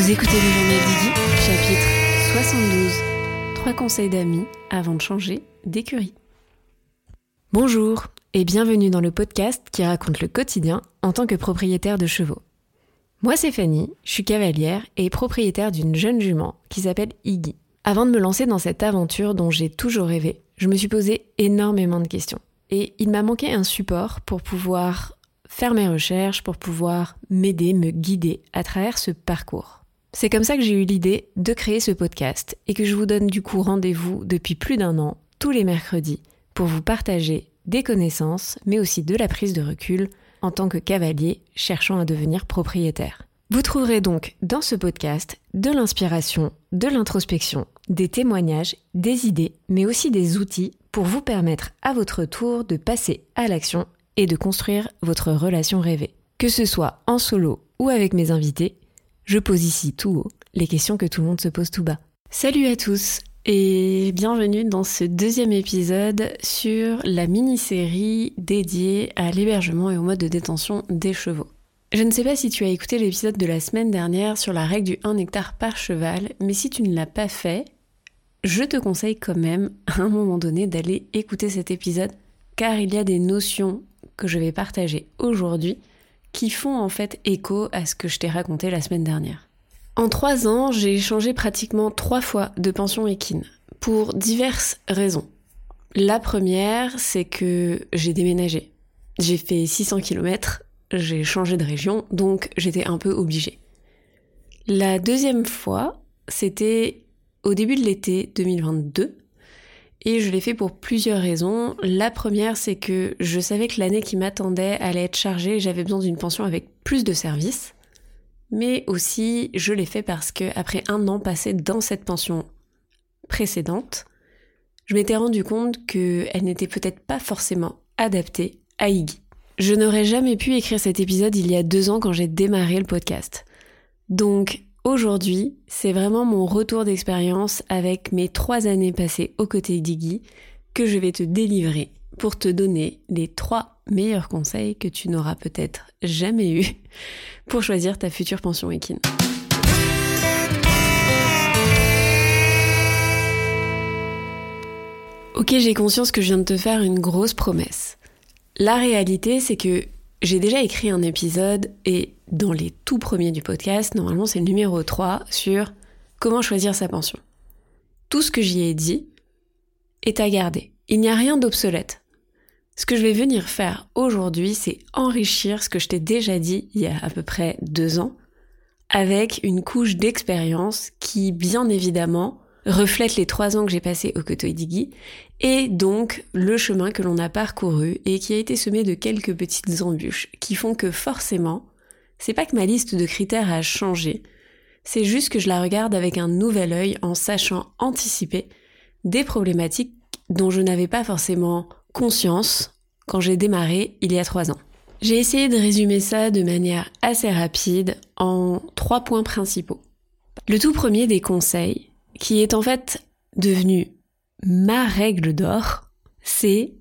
Vous écoutez le journal d'Iggy, chapitre 72. 3 conseils d'amis avant de changer d'écurie. Bonjour et bienvenue dans le podcast qui raconte le quotidien en tant que propriétaire de chevaux. Moi c'est Fanny, je suis cavalière et propriétaire d'une jeune jument qui s'appelle Iggy. Avant de me lancer dans cette aventure dont j'ai toujours rêvé, je me suis posé énormément de questions. Et il m'a manqué un support pour pouvoir faire mes recherches, pour pouvoir m'aider, me guider à travers ce parcours. C'est comme ça que j'ai eu l'idée de créer ce podcast et que je vous donne du coup rendez-vous depuis plus d'1 an, tous les mercredis, pour vous partager des connaissances, mais aussi de la prise de recul en tant que cavalier cherchant à devenir propriétaire. Vous trouverez donc dans ce podcast de l'inspiration, de l'introspection, des témoignages, des idées, mais aussi des outils pour vous permettre à votre tour de passer à l'action et de construire votre relation rêvée. Que ce soit en solo ou avec mes invités, je pose ici tout haut les questions que tout le monde se pose tout bas. Salut à tous et bienvenue dans ce 2e épisode sur la mini-série dédiée à l'hébergement et au mode de détention des chevaux. Je ne sais pas si tu as écouté l'épisode de la semaine dernière sur la règle du 1 hectare par cheval, mais si tu ne l'as pas fait, je te conseille quand même à un moment donné d'aller écouter cet épisode car il y a des notions que je vais partager aujourd'hui qui font en fait écho à ce que je t'ai raconté la semaine dernière. En 3 ans, j'ai changé pratiquement 3 fois de pension équine, pour diverses raisons. La première, c'est que j'ai déménagé. J'ai fait 600 km, j'ai changé de région, donc j'étais un peu obligée. La deuxième fois, c'était au début de l'été 2022, et je l'ai fait pour plusieurs raisons. La première, c'est que je savais que l'année qui m'attendait allait être chargée et j'avais besoin d'une pension avec plus de services. Mais aussi, je l'ai fait parce que après 1 an passé dans cette pension précédente, je m'étais rendu compte qu'elle n'était peut-être pas forcément adaptée à Iggy. Je n'aurais jamais pu écrire cet épisode il y a 2 ans quand j'ai démarré le podcast. Donc, aujourd'hui, c'est vraiment mon retour d'expérience avec mes 3 années passées aux côtés d'Iggy que je vais te délivrer pour te donner les 3 meilleurs conseils que tu n'auras peut-être jamais eus pour choisir ta future pension équine. Ok, j'ai conscience que je viens de te faire une grosse promesse. La réalité, c'est que j'ai déjà écrit un épisode et dans les tout premiers du podcast, normalement c'est le numéro 3 sur comment choisir sa pension. Tout ce que j'y ai dit est à garder. Il n'y a rien d'obsolète. Ce que je vais venir faire aujourd'hui, c'est enrichir ce que je t'ai déjà dit il y a à peu près 2 ans avec une couche d'expérience qui, bien évidemment, reflète les 3 ans que j'ai passés aux côtés d'Iggy et donc le chemin que l'on a parcouru et qui a été semé de quelques petites embûches qui font que forcément, c'est pas que ma liste de critères a changé, c'est juste que je la regarde avec un nouvel œil en sachant anticiper des problématiques dont je n'avais pas forcément conscience quand j'ai démarré il y a 3 ans. J'ai essayé de résumer ça de manière assez rapide en 3 points principaux. Le tout premier des conseils, qui est en fait devenu ma règle d'or, c'est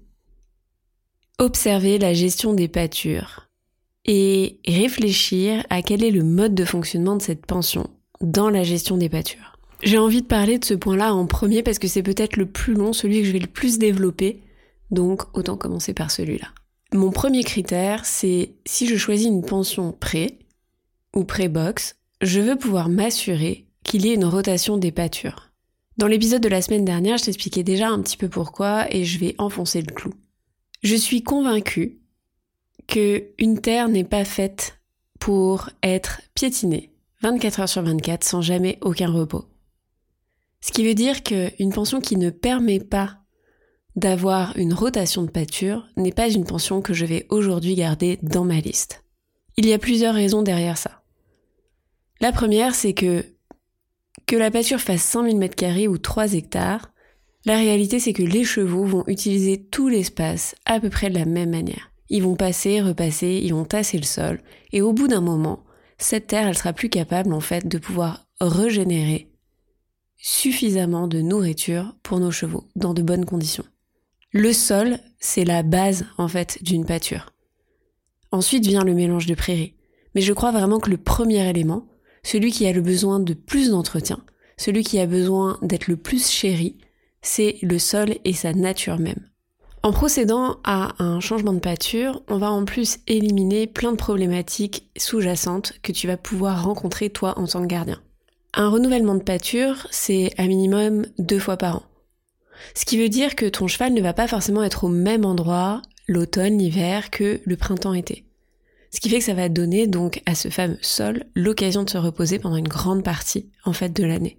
observer la gestion des pâtures et réfléchir à quel est le mode de fonctionnement de cette pension dans la gestion des pâtures. J'ai envie de parler de ce point-là en premier parce que c'est peut-être le plus long, celui que je vais le plus développer, donc autant commencer par celui-là. Mon premier critère, c'est si je choisis une pension pré ou pré-box, je veux pouvoir m'assurer qu'il y ait une rotation des pâtures. Dans l'épisode de la semaine dernière, je t'expliquais déjà un petit peu pourquoi et je vais enfoncer le clou. Je suis convaincue qu'une terre n'est pas faite pour être piétinée 24 heures sur 24 sans jamais aucun repos. Ce qui veut dire qu'une pension qui ne permet pas d'avoir une rotation de pâture n'est pas une pension que je vais aujourd'hui garder dans ma liste. Il y a plusieurs raisons derrière ça. La première, c'est que la pâture fasse 5000 m² ou 3 hectares, la réalité c'est que les chevaux vont utiliser tout l'espace à peu près de la même manière. Ils vont passer, repasser, ils vont tasser le sol, et au bout d'un moment, cette terre, elle sera plus capable en fait de pouvoir régénérer suffisamment de nourriture pour nos chevaux dans de bonnes conditions. Le sol, c'est la base en fait d'une pâture. Ensuite vient le mélange de prairies. Mais je crois vraiment que le premier élément, celui qui a le besoin de plus d'entretien, celui qui a besoin d'être le plus chéri, c'est le sol et sa nature même. En procédant à un changement de pâture, on va en plus éliminer plein de problématiques sous-jacentes que tu vas pouvoir rencontrer toi en tant que gardien. Un renouvellement de pâture, c'est à minimum 2 fois par an. Ce qui veut dire que ton cheval ne va pas forcément être au même endroit l'automne, l'hiver que le printemps-été. Ce qui fait que ça va donner donc à ce fameux sol l'occasion de se reposer pendant une grande partie en fait de l'année.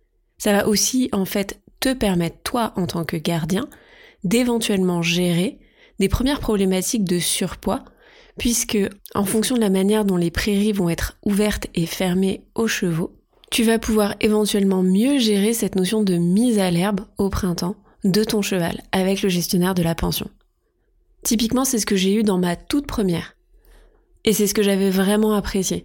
Ça va aussi en fait te permettre toi en tant que gardien d'éventuellement gérer des premières problématiques de surpoids puisque en fonction de la manière dont les prairies vont être ouvertes et fermées aux chevaux, tu vas pouvoir éventuellement mieux gérer cette notion de mise à l'herbe au printemps de ton cheval avec le gestionnaire de la pension. Typiquement, c'est ce que j'ai eu dans ma toute première. Et c'est ce que j'avais vraiment apprécié.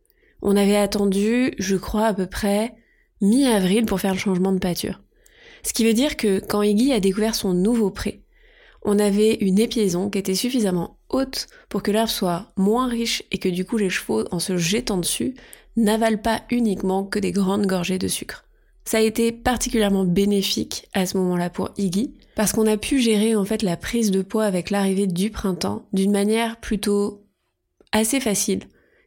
On avait attendu, je crois, à peu près mi-avril pour faire le changement de pâture. Ce qui veut dire que quand Iggy a découvert son nouveau pré, on avait une épiaison qui était suffisamment haute pour que l'herbe soit moins riche et que du coup les chevaux, en se jetant dessus, n'avalent pas uniquement que des grandes gorgées de sucre. Ça a été particulièrement bénéfique à ce moment-là pour Iggy, parce qu'on a pu gérer en fait la prise de poids avec l'arrivée du printemps d'une manière plutôt assez facile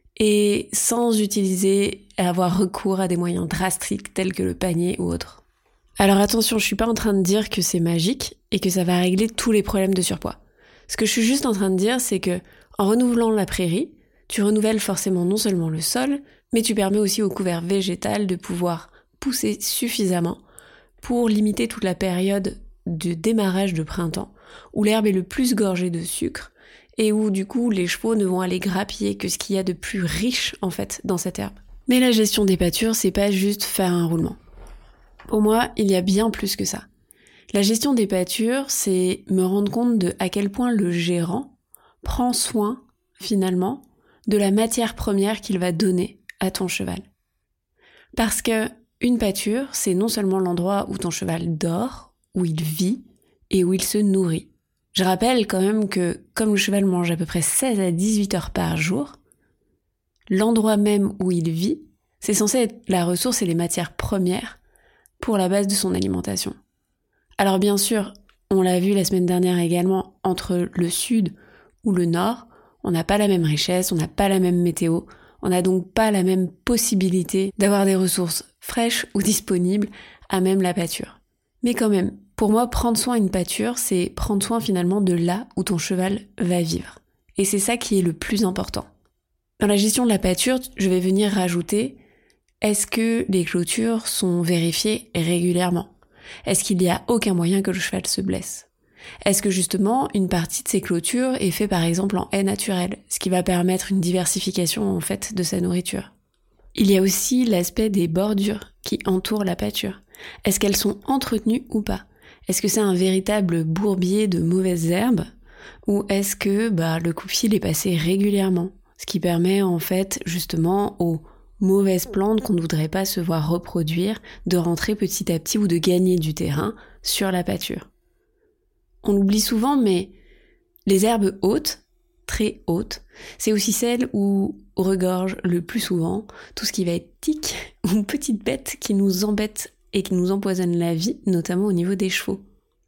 et sans utiliser et avoir recours à des moyens drastiques tels que le panier ou autre. Alors attention, je suis pas en train de dire que c'est magique et que ça va régler tous les problèmes de surpoids. Ce que je suis juste en train de dire, c'est que en renouvelant la prairie, tu renouvelles forcément non seulement le sol, mais tu permets aussi au couvert végétal de pouvoir pousser suffisamment pour limiter toute la période de démarrage de printemps, où l'herbe est le plus gorgée de sucre et où du coup les chevaux ne vont aller grappiller que ce qu'il y a de plus riche en fait dans cette herbe. Mais la gestion des pâtures, c'est pas juste faire un roulement. Pour moi, il y a bien plus que ça. La gestion des pâtures, c'est me rendre compte de à quel point le gérant prend soin, finalement, de la matière première qu'il va donner à ton cheval. Parce que une pâture, c'est non seulement l'endroit où ton cheval dort, où il vit et où il se nourrit. Je rappelle quand même que comme le cheval mange à peu près 16 à 18 heures par jour, l'endroit même où il vit, c'est censé être la ressource et les matières premières pour la base de son alimentation. Alors bien sûr, on l'a vu la semaine dernière également, entre le sud ou le nord, on n'a pas la même richesse, on n'a pas la même météo, on n'a donc pas la même possibilité d'avoir des ressources fraîches ou disponibles à même la pâture. Mais quand même, pour moi, prendre soin d'une pâture, c'est prendre soin finalement de là où ton cheval va vivre. Et c'est ça qui est le plus important. Dans la gestion de la pâture, je vais venir rajouter, est-ce que les clôtures sont vérifiées régulièrement ? Est-ce qu'il n'y a aucun moyen que le cheval se blesse ? Est-ce que justement une partie de ces clôtures est faite par exemple en haie naturelle, ce qui va permettre une diversification en fait de sa nourriture ? Il y a aussi l'aspect des bordures qui entourent la pâture. Est-ce qu'elles sont entretenues ou pas ? Est-ce que c'est un véritable bourbier de mauvaises herbes ? Ou est-ce que le coupe-fil est passé régulièrement ? Ce qui permet en fait justement aux mauvaises plantes qu'on ne voudrait pas se voir reproduire de rentrer petit à petit ou de gagner du terrain sur la pâture. On l'oublie souvent, mais les herbes hautes, très hautes, c'est aussi celles où regorge le plus souvent tout ce qui va être tiques ou petites bêtes qui nous embêtent et qui nous empoisonnent la vie, notamment au niveau des chevaux.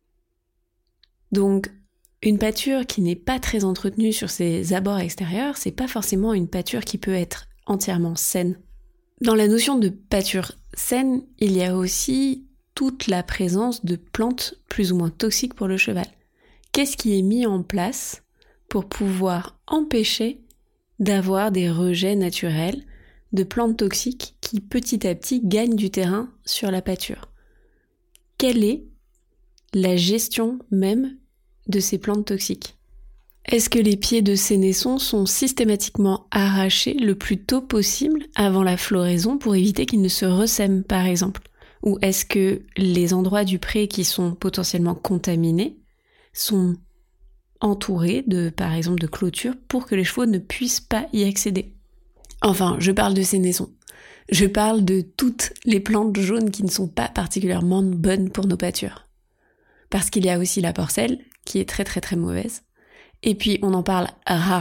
Donc, une pâture qui n'est pas très entretenue sur ses abords extérieurs, c'est pas forcément une pâture qui peut être entièrement saine. Dans la notion de pâture saine, il y a aussi toute la présence de plantes plus ou moins toxiques pour le cheval. Qu'est-ce qui est mis en place pour pouvoir empêcher d'avoir des rejets naturels de plantes toxiques qui petit à petit gagnent du terrain sur la pâture ? Quelle est la gestion même de ces plantes toxiques ? Est-ce que les pieds de sénesson sont systématiquement arrachés le plus tôt possible avant la floraison pour éviter qu'ils ne se ressèment par exemple ? Ou est-ce que les endroits du pré qui sont potentiellement contaminés sont entourés par exemple de clôtures pour que les chevaux ne puissent pas y accéder ? Enfin, je parle de sénesson. Je parle de toutes les plantes jaunes qui ne sont pas particulièrement bonnes pour nos pâtures. Parce qu'il y a aussi la porcelle, qui est très très très mauvaise. Et puis on en parle rarement,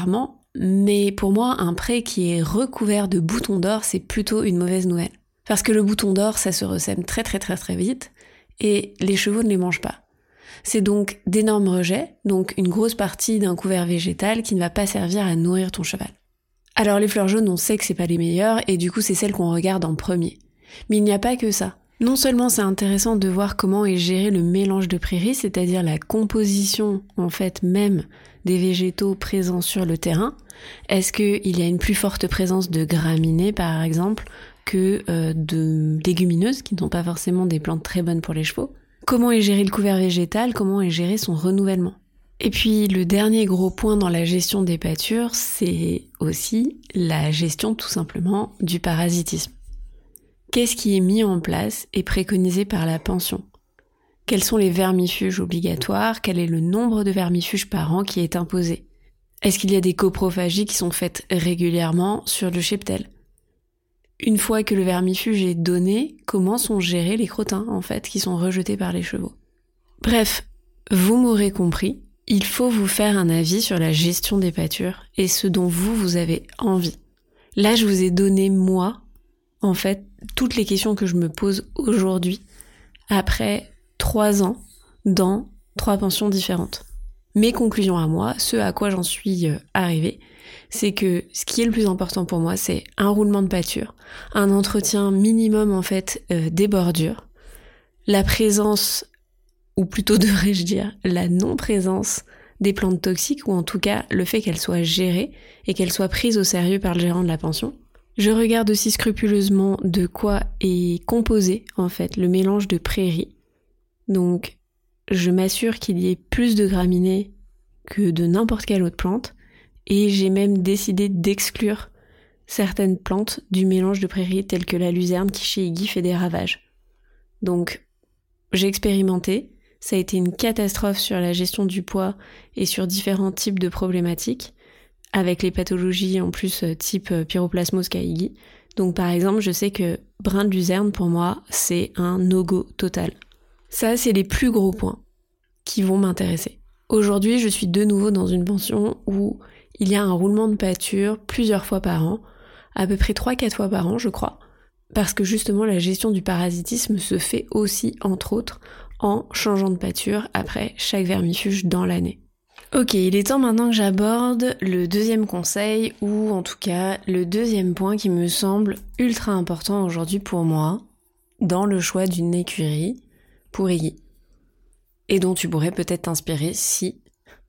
mais pour moi, un pré qui est recouvert de boutons d'or, c'est plutôt une mauvaise nouvelle. Parce que le bouton d'or, ça se ressème très très très très vite, et les chevaux ne les mangent pas. C'est donc d'énormes rejets, donc une grosse partie d'un couvert végétal qui ne va pas servir à nourrir ton cheval. Alors les fleurs jaunes, on sait que c'est pas les meilleures, et du coup c'est celles qu'on regarde en premier. Mais il n'y a pas que ça. Non seulement c'est intéressant de voir comment est géré le mélange de prairies, c'est-à-dire la composition en fait même des végétaux présents sur le terrain. Est-ce qu'il y a une plus forte présence de graminées par exemple que de légumineuses qui n'ont pas forcément des plantes très bonnes pour les chevaux? Comment est géré le couvert végétal? Comment est géré son renouvellement? Et puis le dernier gros point dans la gestion des pâtures, c'est aussi la gestion tout simplement du parasitisme. Qu'est-ce qui est mis en place et préconisé par la pension? Quels sont les vermifuges obligatoires? Quel est le nombre de vermifuges par an qui est imposé? Est-ce qu'il y a des coprophagies qui sont faites régulièrement sur le cheptel? Une fois que le vermifuge est donné, comment sont gérés les crottins, en fait, qui sont rejetés par les chevaux? Bref, vous m'aurez compris, il faut vous faire un avis sur la gestion des pâtures et ce dont vous avez envie. Là, je vous ai donné, moi, en fait, toutes les questions que je me pose aujourd'hui, après 3 ans, dans 3 pensions différentes. Mes conclusions à moi, ce à quoi j'en suis arrivée, c'est que ce qui est le plus important pour moi, c'est un roulement de pâture, un entretien minimum en fait des bordures, la présence, ou plutôt devrais-je dire, la non-présence des plantes toxiques, ou en tout cas le fait qu'elles soient gérées et qu'elles soient prises au sérieux par le gérant de la pension. Je regarde aussi scrupuleusement de quoi est composé en fait le mélange de prairies. Donc je m'assure qu'il y ait plus de graminées que de n'importe quelle autre plante et j'ai même décidé d'exclure certaines plantes du mélange de prairies telles que la luzerne qui chez Iggy fait des ravages. Donc j'ai expérimenté, ça a été une catastrophe sur la gestion du poids et sur différents types de problématiques, avec les pathologies en plus type pyroplasmose qu'a Iggy. Donc par exemple, je sais que brin de luzerne pour moi, c'est un no-go total. Ça, c'est les plus gros points qui vont m'intéresser. Aujourd'hui, je suis de nouveau dans une pension où il y a un roulement de pâture plusieurs fois par an, à peu près 3-4 fois par an, je crois, parce que justement la gestion du parasitisme se fait aussi, entre autres, en changeant de pâture après chaque vermifuge dans l'année. Ok, il est temps maintenant que j'aborde le deuxième conseil, ou en tout cas le deuxième point qui me semble ultra important aujourd'hui pour moi, dans le choix d'une écurie pour Iggy, et dont tu pourrais peut-être t'inspirer si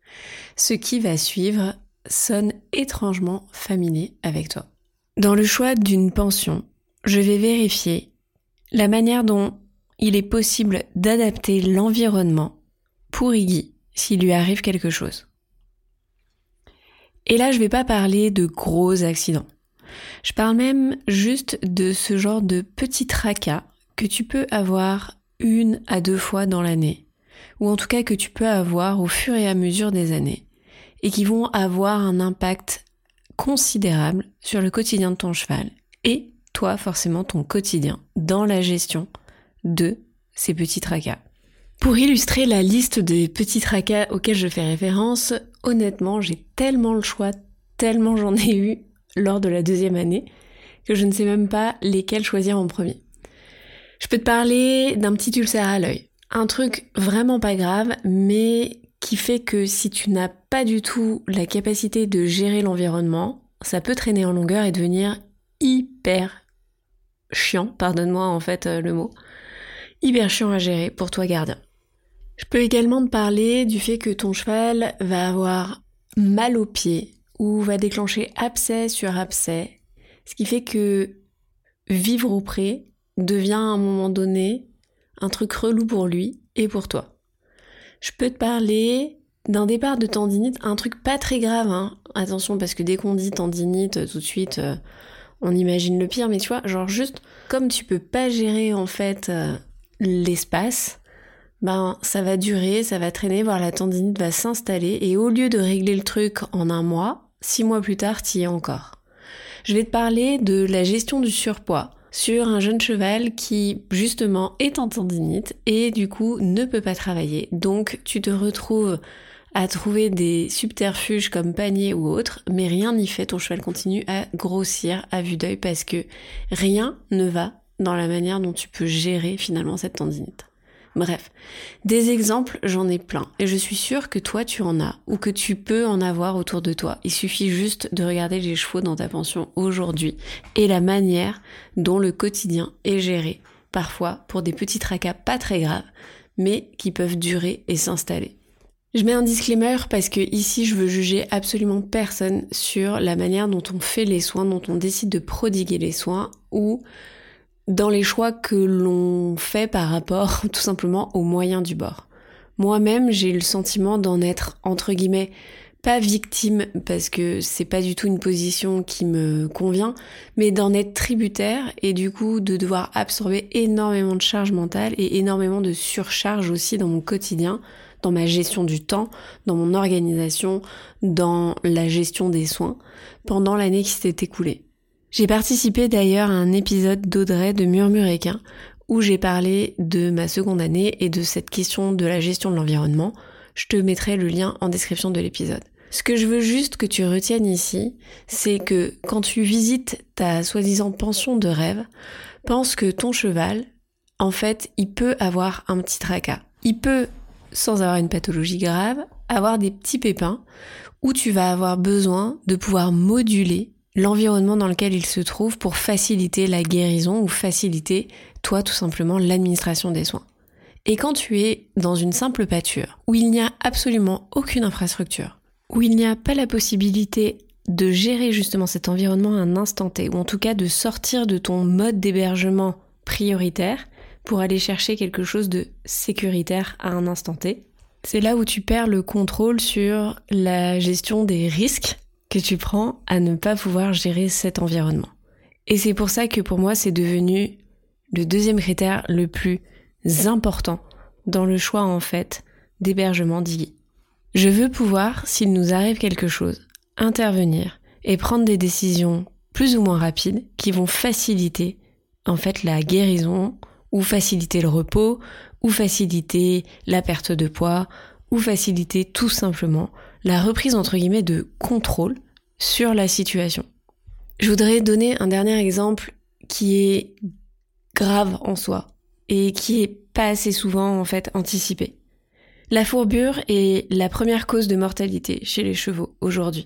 ce qui va suivre sonne étrangement familier avec toi. Dans le choix d'une pension, je vais vérifier la manière dont il est possible d'adapter l'environnement pour Iggy s'il lui arrive quelque chose. Et là, je vais pas parler de gros accidents. Je parle même juste de ce genre de petits tracas que tu peux avoir 1 à 2 fois dans l'année, ou en tout cas que tu peux avoir au fur et à mesure des années, et qui vont avoir un impact considérable sur le quotidien de ton cheval, et toi forcément ton quotidien, dans la gestion de ces petits tracas. Pour illustrer la liste des petits tracas auxquels je fais référence, honnêtement, j'ai tellement le choix, tellement j'en ai eu lors de la 2e année, que je ne sais même pas lesquels choisir en premier. Je peux te parler d'un petit ulcère à l'œil. Un truc vraiment pas grave, mais qui fait que si tu n'as pas du tout la capacité de gérer l'environnement, ça peut traîner en longueur et devenir hyper chiant, pardonne-moi en fait le mot, hyper chiant à gérer pour toi gardien. Je peux également te parler du fait que ton cheval va avoir mal aux pieds ou va déclencher abcès sur abcès, ce qui fait que vivre au pré devient à un moment donné un truc relou pour lui et pour toi. Je peux te parler d'un départ de tendinite, un truc pas très grave, hein. Attention parce que dès qu'on dit tendinite, tout de suite on imagine le pire, mais tu vois, genre juste comme tu peux pas gérer en fait l'espace, ben ça va durer, ça va traîner, voire la tendinite va s'installer et au lieu de régler le truc en 1 mois, 6 mois plus tard t'y es encore. Je vais te parler de la gestion du surpoids sur un jeune cheval qui justement est en tendinite et du coup ne peut pas travailler. Donc tu te retrouves à trouver des subterfuges comme panier ou autre, mais rien n'y fait, ton cheval continue à grossir à vue d'œil parce que rien ne va dans la manière dont tu peux gérer finalement cette tendinite. Bref, des exemples, j'en ai plein et je suis sûre que toi tu en as ou que tu peux en avoir autour de toi. Il suffit juste de regarder les chevaux dans ta pension aujourd'hui et la manière dont le quotidien est géré, parfois pour des petits tracas pas très graves, mais qui peuvent durer et s'installer. Je mets un disclaimer parce que ici je veux juger absolument personne sur la manière dont on fait les soins, dont on décide de prodiguer les soins ou dans les choix que l'on fait par rapport tout simplement aux moyens du bord. Moi-même, j'ai eu le sentiment d'en être, entre guillemets, pas victime, parce que c'est pas du tout une position qui me convient, mais d'en être tributaire et du coup de devoir absorber énormément de charge mentale et énormément de surcharge aussi dans mon quotidien, dans ma gestion du temps, dans mon organisation, dans la gestion des soins, pendant l'année qui s'était écoulée. J'ai participé d'ailleurs à un épisode d'Audrey de Murmuréquin où j'ai parlé de ma seconde année et de cette question de la gestion de l'environnement. Je te mettrai le lien en description de l'épisode. Ce que je veux juste que tu retiennes ici, c'est que quand tu visites ta soi-disant pension de rêve, pense que ton cheval, en fait, il peut avoir un petit tracas. Il peut, sans avoir une pathologie grave, avoir des petits pépins où tu vas avoir besoin de pouvoir moduler l'environnement dans lequel il se trouve pour faciliter la guérison ou faciliter, toi, tout simplement, l'administration des soins. Et quand tu es dans une simple pâture, où il n'y a absolument aucune infrastructure, où il n'y a pas la possibilité de gérer justement cet environnement à un instant T, ou en tout cas de sortir de ton mode d'hébergement prioritaire pour aller chercher quelque chose de sécuritaire à un instant T, c'est là où tu perds le contrôle sur la gestion des risques que tu prends à ne pas pouvoir gérer cet environnement. Et c'est pour ça que pour moi, c'est devenu le deuxième critère le plus important dans le choix, en fait, d'hébergement d'Iggy. Je veux pouvoir, s'il nous arrive quelque chose, intervenir et prendre des décisions plus ou moins rapides qui vont faciliter, en fait, la guérison ou faciliter le repos ou faciliter la perte de poids ou faciliter tout simplement la reprise entre guillemets de contrôle sur la situation. Je voudrais donner un dernier exemple qui est grave en soi et qui est pas assez souvent en fait anticipé. La fourbure est la première cause de mortalité chez les chevaux aujourd'hui.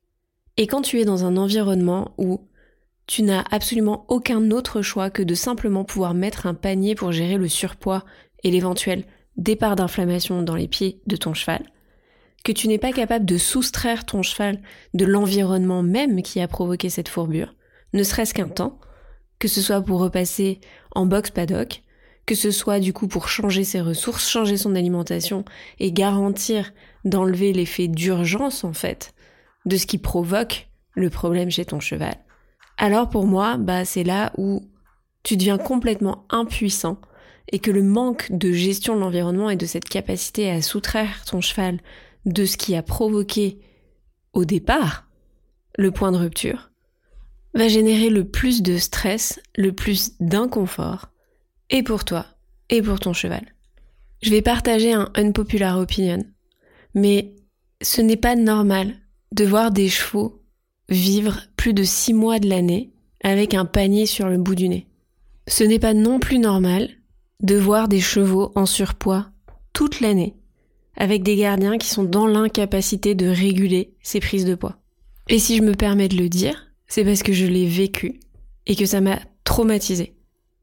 Et quand tu es dans un environnement où tu n'as absolument aucun autre choix que de simplement pouvoir mettre un panier pour gérer le surpoids et l'éventuel départ d'inflammation dans les pieds de ton cheval, que tu n'es pas capable de soustraire ton cheval de l'environnement même qui a provoqué cette fourbure, ne serait-ce qu'un temps, que ce soit pour repasser en box paddock, que ce soit du coup pour changer ses ressources, changer son alimentation et garantir d'enlever l'effet d'urgence en fait de ce qui provoque le problème chez ton cheval. Alors pour moi, c'est là où tu deviens complètement impuissant et que le manque de gestion de l'environnement et de cette capacité à soustraire ton cheval de ce qui a provoqué au départ le point de rupture va générer le plus de stress, le plus d'inconfort, et pour toi, et pour ton cheval. Je vais partager un unpopular opinion, mais ce n'est pas normal de voir des chevaux vivre plus de 6 mois de l'année avec un panier sur le bout du nez. Ce n'est pas non plus normal de voir des chevaux en surpoids toute l'année avec des gardiens qui sont dans l'incapacité de réguler ces prises de poids. Et si je me permets de le dire, c'est parce que je l'ai vécu et que ça m'a traumatisée.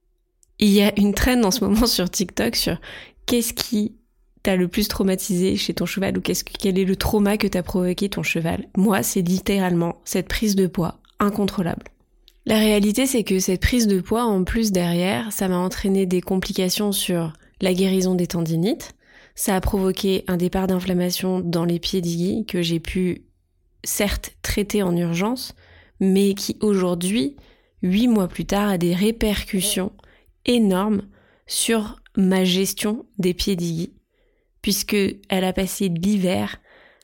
Il y a une trend en ce moment sur TikTok sur qu'est-ce qui t'a le plus traumatisé chez ton cheval ou quel est le trauma que t'a provoqué ton cheval. Moi, c'est littéralement cette prise de poids incontrôlable. La réalité, c'est que cette prise de poids, en plus derrière, ça m'a entraîné des complications sur la guérison des tendinites. Ça a provoqué un départ d'inflammation dans les pieds d'Iggy que j'ai pu, certes, traiter en urgence, mais qui aujourd'hui, 8 mois plus tard, a des répercussions énormes sur ma gestion des pieds d'Iggy, puisque elle a passé l'hiver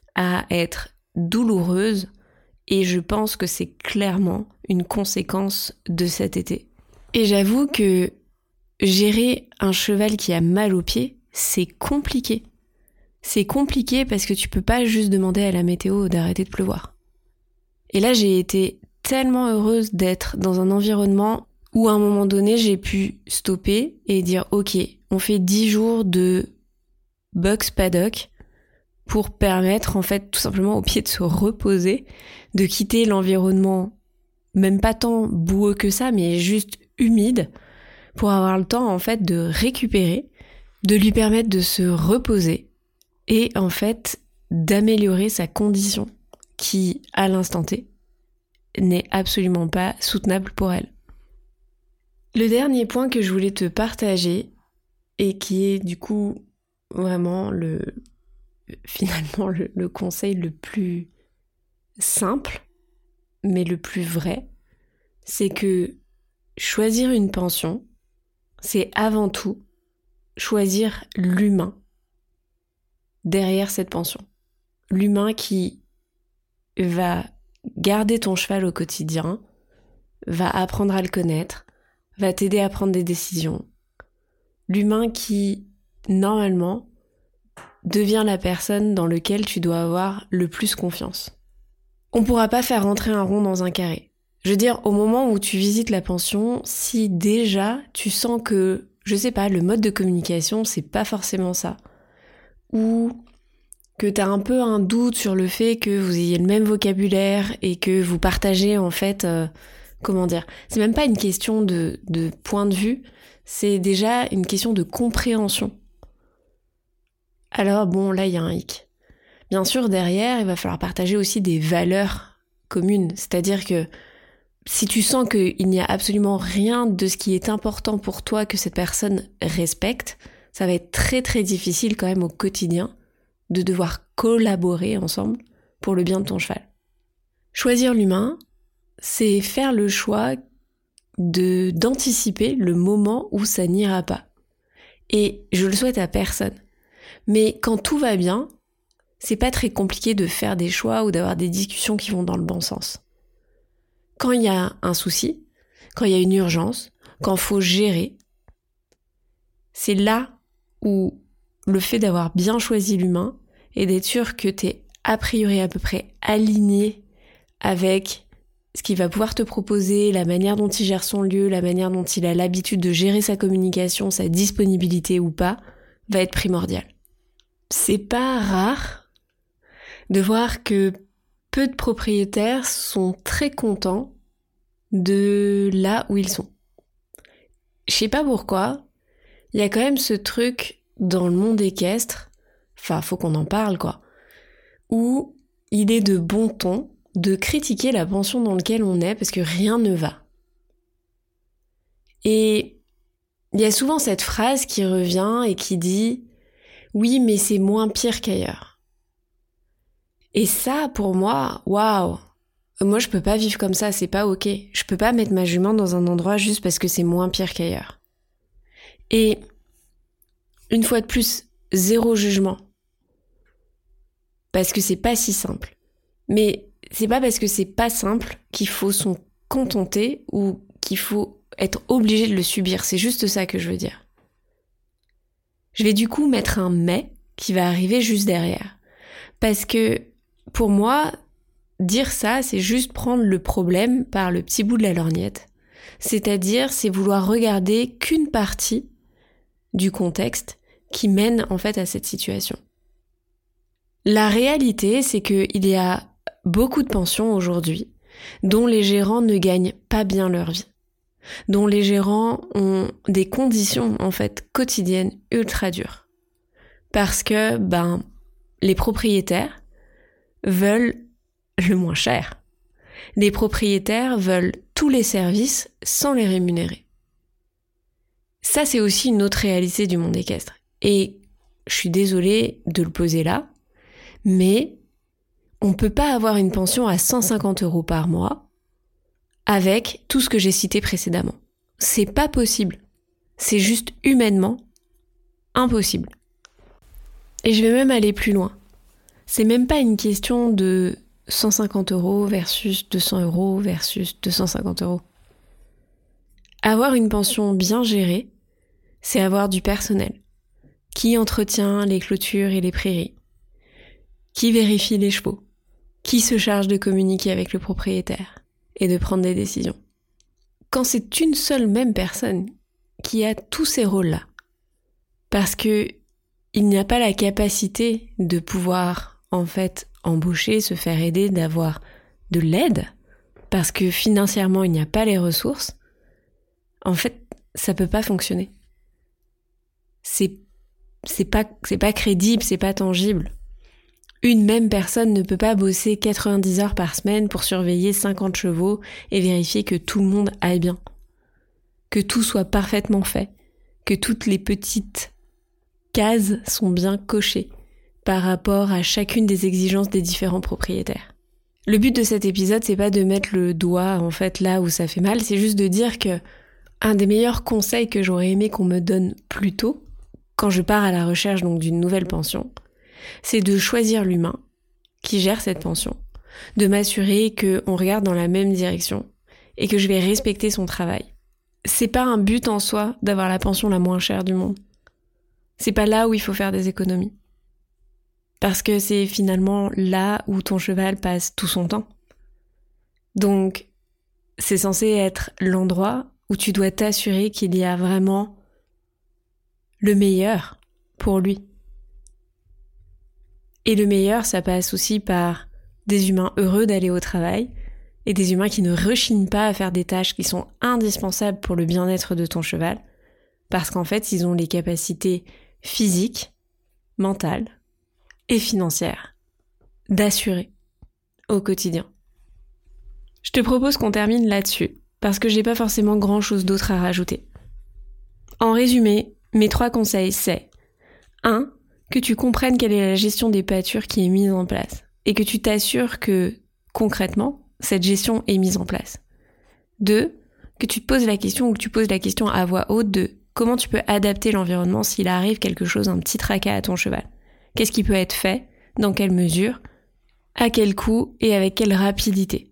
à être douloureuse et je pense que c'est clairement une conséquence de cet été. Et j'avoue que gérer un cheval qui a mal aux pieds, c'est compliqué. c'est compliqué parce que tu peux pas juste demander à la météo d'arrêter de pleuvoir. Et là, j'ai été tellement heureuse d'être dans un environnement où à un moment donné, j'ai pu stopper et dire « Ok, on fait 10 jours de box paddock pour permettre en fait tout simplement aux pieds de se reposer, de quitter l'environnement même pas tant boueux que ça, mais juste humide, pour avoir le temps en fait de récupérer, de lui permettre de se reposer et en fait d'améliorer sa condition qui, à l'instant T, n'est absolument pas soutenable pour elle. Le dernier point que je voulais te partager et qui est du coup vraiment finalement le conseil le plus simple mais le plus vrai, c'est que choisir une pension, c'est avant tout choisir l'humain derrière cette pension. L'humain qui va garder ton cheval au quotidien, va apprendre à le connaître, va t'aider à prendre des décisions. L'humain qui, normalement, devient la personne dans laquelle tu dois avoir le plus confiance. On pourra pas faire rentrer un rond dans un carré. Je veux dire, au moment où tu visites la pension, si déjà tu sens que, je sais pas, le mode de communication, c'est pas forcément ça, ou que t'as un peu un doute sur le fait que vous ayez le même vocabulaire et que vous partagez en fait, c'est même pas une question de point de vue, c'est déjà une question de compréhension. Alors bon, là il y a un hic. Bien sûr, derrière, il va falloir partager aussi des valeurs communes, c'est-à-dire que si tu sens qu'il n'y a absolument rien de ce qui est important pour toi que cette personne respecte, ça va être très très difficile quand même au quotidien de devoir collaborer ensemble pour le bien de ton cheval. Choisir l'humain, c'est faire le choix d'anticiper le moment où ça n'ira pas. Et je le souhaite à personne. Mais quand tout va bien, c'est pas très compliqué de faire des choix ou d'avoir des discussions qui vont dans le bon sens. Quand il y a un souci, quand il y a une urgence, quand il faut gérer, c'est là où le fait d'avoir bien choisi l'humain et d'être sûr que t'es a priori à peu près aligné avec ce qu'il va pouvoir te proposer, la manière dont il gère son lieu, la manière dont il a l'habitude de gérer sa communication, sa disponibilité ou pas, va être primordial. C'est pas rare de voir que peu de propriétaires sont très contents de là où ils sont. Je sais pas pourquoi, il y a quand même ce truc dans le monde équestre, enfin faut qu'on en parle quoi, où il est de bon ton de critiquer la pension dans laquelle on est parce que rien ne va. Et il y a souvent cette phrase qui revient et qui dit « Oui, mais c'est moins pire qu'ailleurs ». Et ça, pour moi, waouh! Moi, je peux pas vivre comme ça, c'est pas ok. Je peux pas mettre ma jument dans un endroit juste parce que c'est moins pire qu'ailleurs. Et, une fois de plus, zéro jugement. Parce que c'est pas si simple. Mais c'est pas parce que c'est pas simple qu'il faut s'en contenter ou qu'il faut être obligé de le subir. C'est juste ça que je veux dire. Je vais du coup mettre un mais qui va arriver juste derrière. Parce que, pour moi, dire ça, c'est juste prendre le problème par le petit bout de la lorgnette. C'est-à-dire, c'est vouloir regarder qu'une partie du contexte qui mène en fait à cette situation. La réalité, c'est qu'il y a beaucoup de pensions aujourd'hui dont les gérants ne gagnent pas bien leur vie, dont les gérants ont des conditions en fait quotidiennes ultra dures. Parce que, les propriétaires veulent le moins cher. Les propriétaires veulent tous les services sans les rémunérer. Ça, c'est aussi une autre réalité du monde équestre. Et je suis désolée de le poser là, mais on peut pas avoir une pension à 150 € par mois avec tout ce que j'ai cité précédemment. C'est pas possible. C'est juste humainement impossible. Et je vais même aller plus loin. C'est même pas une question de 150 € versus 200 € versus 250 €. Avoir une pension bien gérée, c'est avoir du personnel. Qui entretient les clôtures et les prairies? Qui vérifie les chevaux? Qui se charge de communiquer avec le propriétaire et de prendre des décisions? Quand c'est une seule même personne qui a tous ces rôles-là, parce que il n'y a pas la capacité de pouvoir, en fait, embaucher, se faire aider, d'avoir de l'aide, parce que financièrement, il n'y a pas les ressources, en fait, ça peut pas fonctionner. C'est pas crédible, c'est pas tangible. Une même personne ne peut pas bosser 90 heures par semaine pour surveiller 50 chevaux et vérifier que tout le monde aille bien. Que tout soit parfaitement fait. Que toutes les petites cases sont bien cochées par rapport à chacune des exigences des différents propriétaires. Le but de cet épisode, c'est pas de mettre le doigt, en fait, là où ça fait mal, c'est juste de dire que un des meilleurs conseils que j'aurais aimé qu'on me donne plus tôt, quand je pars à la recherche donc d'une nouvelle pension, c'est de choisir l'humain qui gère cette pension, de m'assurer qu'on regarde dans la même direction et que je vais respecter son travail. C'est pas un but en soi d'avoir la pension la moins chère du monde. C'est pas là où il faut faire des économies. Parce que c'est finalement là où ton cheval passe tout son temps. Donc, c'est censé être l'endroit où tu dois t'assurer qu'il y a vraiment le meilleur pour lui. Et le meilleur, ça passe aussi par des humains heureux d'aller au travail et des humains qui ne rechignent pas à faire des tâches qui sont indispensables pour le bien-être de ton cheval, parce qu'en fait, ils ont les capacités physiques, mentales et financières d'assurer au quotidien. Je te propose qu'on termine là-dessus, parce que j'ai pas forcément grand-chose d'autre à rajouter. En résumé, mes 3 conseils, c'est 1. Que tu comprennes quelle est la gestion des pâtures qui est mise en place et que tu t'assures que, concrètement, cette gestion est mise en place. 2. Que tu te poses la question ou que tu poses la question à voix haute de comment tu peux adapter l'environnement s'il arrive quelque chose, un petit tracas à ton cheval. Qu'est-ce qui peut être fait? Dans quelle mesure? À quel coût? Et avec quelle rapidité?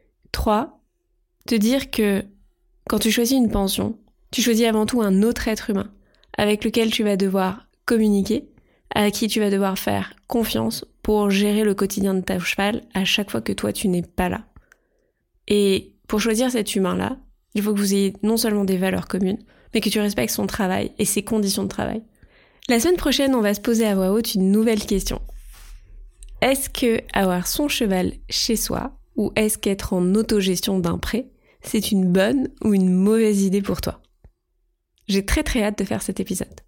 3. Te dire que quand tu choisis une pension, tu choisis avant tout un autre être humain avec lequel tu vas devoir communiquer, à qui tu vas devoir faire confiance pour gérer le quotidien de ta cheval à chaque fois que toi tu n'es pas là. Et pour choisir cet humain-là, il faut que vous ayez non seulement des valeurs communes, mais que tu respectes son travail et ses conditions de travail. La semaine prochaine, on va se poser à voix haute une nouvelle question. Est-ce que avoir son cheval chez soi, ou est-ce qu'être en autogestion d'un pré, c'est une bonne ou une mauvaise idée pour toi? J'ai très très hâte de faire cet épisode.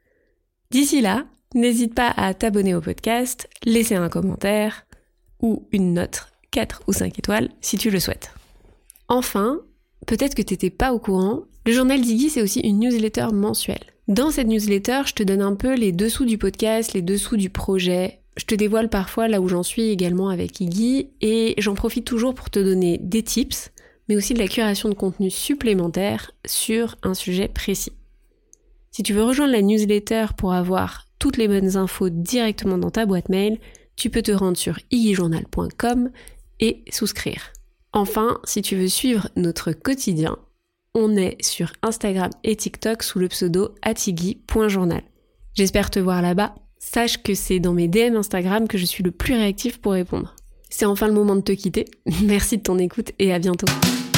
D'ici là, n'hésite pas à t'abonner au podcast, laisser un commentaire ou une note 4 ou 5 étoiles si tu le souhaites. Enfin, peut-être que t'étais pas au courant, le journal d'Iggy c'est aussi une newsletter mensuelle. Dans cette newsletter, je te donne un peu les dessous du podcast, les dessous du projet. Je te dévoile parfois là où j'en suis également avec Iggy et j'en profite toujours pour te donner des tips, mais aussi de la curation de contenu supplémentaire sur un sujet précis. Si tu veux rejoindre la newsletter pour avoir toutes les bonnes infos directement dans ta boîte mail, tu peux te rendre sur iggyjournal.com et souscrire. Enfin, si tu veux suivre notre quotidien, on est sur Instagram et TikTok sous le pseudo @iggy.journal. J'espère te voir là-bas. Sache que c'est dans mes DM Instagram que je suis le plus réactif pour répondre. C'est enfin le moment de te quitter. Merci de ton écoute et à bientôt.